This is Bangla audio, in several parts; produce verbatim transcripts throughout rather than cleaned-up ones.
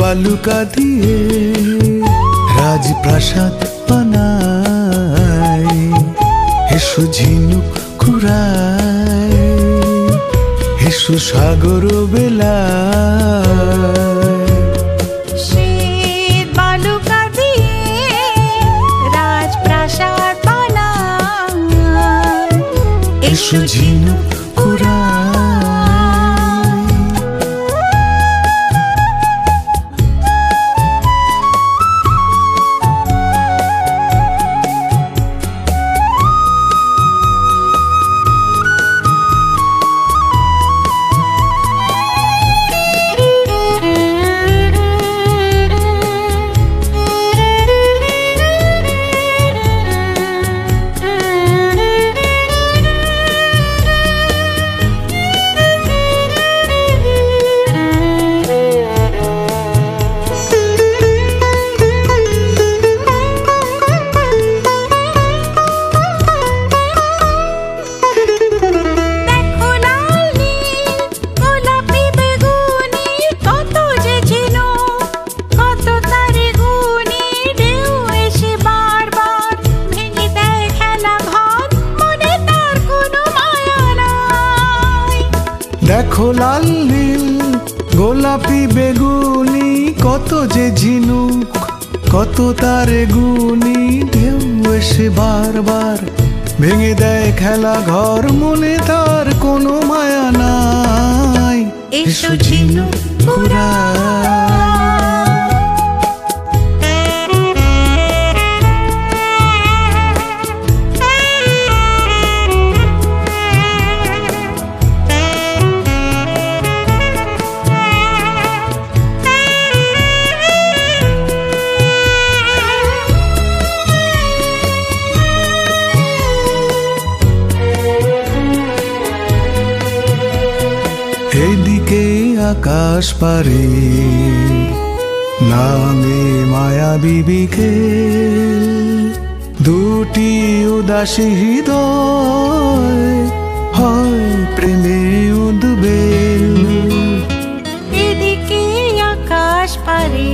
বালুকা দিয়ে রাজপ্রাসাদ বানাই, এসো ঝিনুক কুড়াই, এসো সাগর বেলায়। শ্বেত বালুকা দিয়ে রাজপ্রাসাদ বানাই, এসো ঝিনুক কুড়াই। দেখো লাল নীল গোলাপি বেগুনি, কত যে ঝিনুক কত তার গুনি, ঢেউ এসে বারবার ভেঙে দেয় খেলা ঘর, মনে তার কোনো মায়া নাই। এসো ঝিনুক কুড়াই। এদিকে আকাশ পারে নামে মায়াবী বিকেল, দুটি উদাসী হৃদয় হয় প্রেমে উদ্বেল। এদিকে আকাশ পারে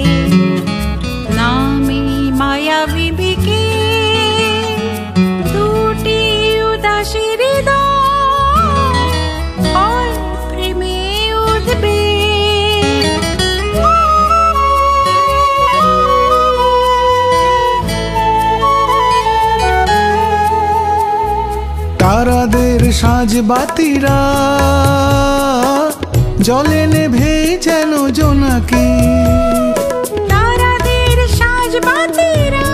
নামে মায়াবী বিকেল, দুটি উদাসী হৃদয় তারাদের সাজ বাতিরা জলে নেভে যেন জোনাকি, তারাদের সাজ বাতিরা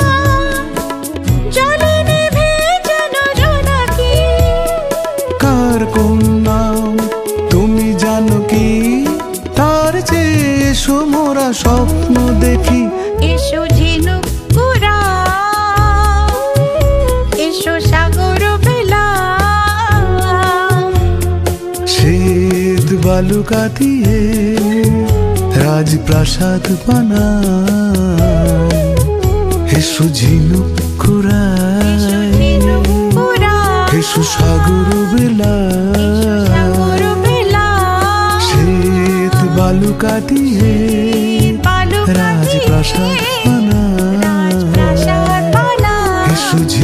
জলে নেভে যেন জোনাকি। কার কোন নাম তুমি জানো কি, তার চেয়ে এসো মোরা স্বপ্ন দেখি। এসো ঝিনুক কুড়াই, এসো সাগর শ্বেত বালুকা দিয়ে রাজপ্রাসাদ বানাই, এসো ঝিনুক কুড়াই, এসো সাগর বেলায়। শ্বেত বালুকা দিয়ে রাজপ্রাসাদ বানাই, এসো